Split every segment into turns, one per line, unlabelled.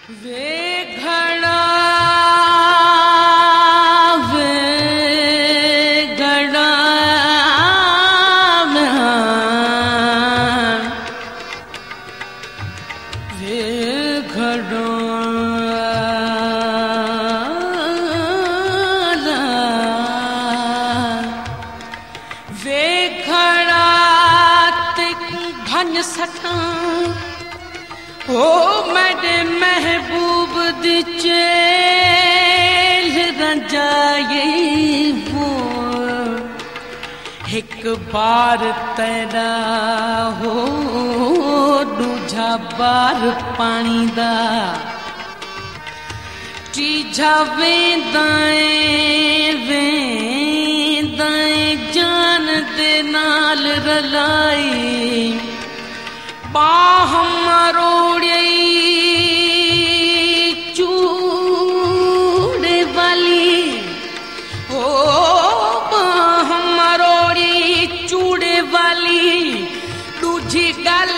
वे घड़ा ओ मेरे महबूब दी चेल रंजाए वो एक बार तेरा हो दूजा बार पानी दा तीजा वेंदाए जान दे नाल रलाई बाह मरोड़े चूड़े वाली ओ बाह मरोड़ी चूड़े वाली दूजी गल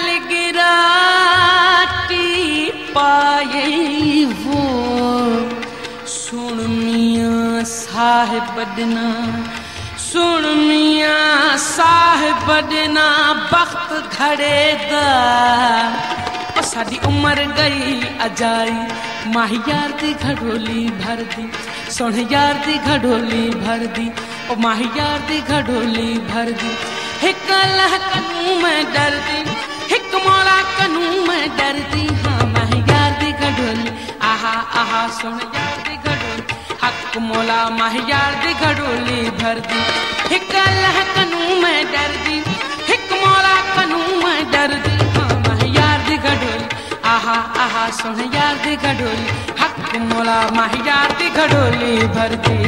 गिराटी पाए वो सुन मियां साहिब बदना सुन मियां साहिब बदना बख्त घड़े दा साडी उम्र गई अजाई माही यार दी घड़ोली भर दी सुन यार दी घड़ोली भर दी ओ माही यार दी घड़ोली भर दी हिक अल्लाह कनू मैं डरदी हिक मौला कनू मैं डरदी हाँ माही यार दी घड़ोली आहा आहा सुन यार दी घड़ोली हक मौला माही यार दी घड़ोली भर दी हिक अल्लाह कनू मैं डरदी हिक मौला कनू मैं डरदी हाँ माही यार दी घड़ोली आहा आहा सुन यार दी घड़ोली हक मौला माही यार दी घड़ोली भर दी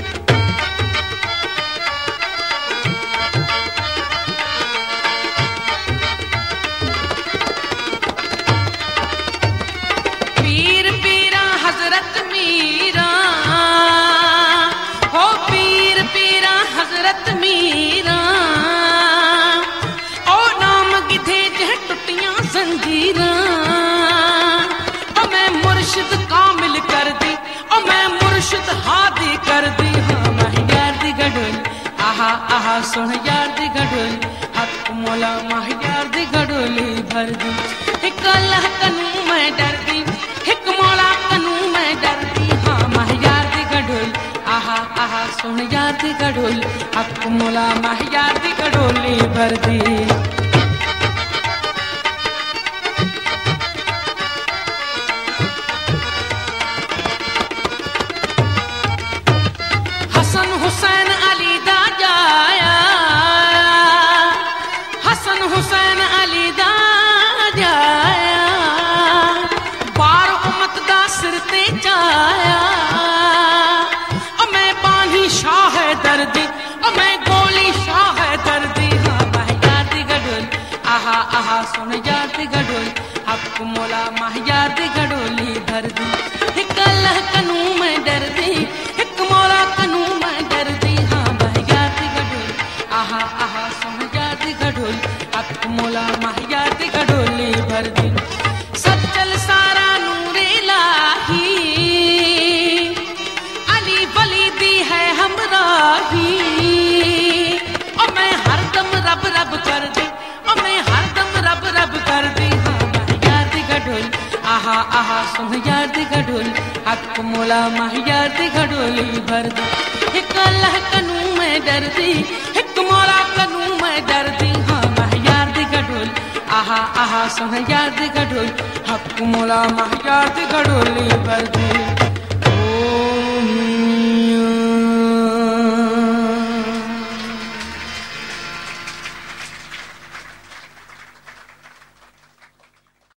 पीर पीरा हजरत मीरा हो पीर पीरा हजरत मीरा ओ नाम किथे जह टुटियां जंजीरां ओ मैं मुर्शिद कामिल कर दी ओ मैं मुर्शिद हादी कर दी हाँ माही यार दी घड़ोली आहा आहा सुन यार दी घड़ोली हक मौला माही यार दी घड़ोली भर दी हिक अल्लाह कनू मैं डरदी हिक मौला कनू मैं डरदी हाँ माही यार दी घड़ोली आहा आहा सुन यार दी घड़ोली हक मौला माही यार दी घड़ोली भर दी हसन हुसैन अली दा जाया हसन हुसैन अली दा जाया बार उम्मत दा सिर ते चाया ओ मैं बानी शाह दर्दी ओ मैं गोली शाह दर्दी हाँ माही यार दी घड़ोली आहा आहा सुन यार दी घड़ोली हक मौला माही यार दी घड़ोली भर दी हिक अल्लाह कनू मैं डरदी हिक मौला कनू मैं डरदी हाँ माही यार दी घड़ोली आहा आहा सुन यार दी घड़ोली हक मौला माही यार दी घड़ोली भर दी सच्चल सारा नूरे लाही अली वली दी है हमराही ओ मैं हरदम रब रब कर दी ओ मैं हरदम रब रब कर दी हाँ माही यार दी घड़ोली आहा आहा सुन यार दी घड़ोली हक मौला माही यार दी घड़ोली भर दी हिक अल्लाह कनू मैं डरदी हिक मौला कनू मैं डरदी हाँ माही यार दी घड़ोली आहा आहा सुन यार दी घड़ोली हक मौला माही यार दी घड़ोली भर दी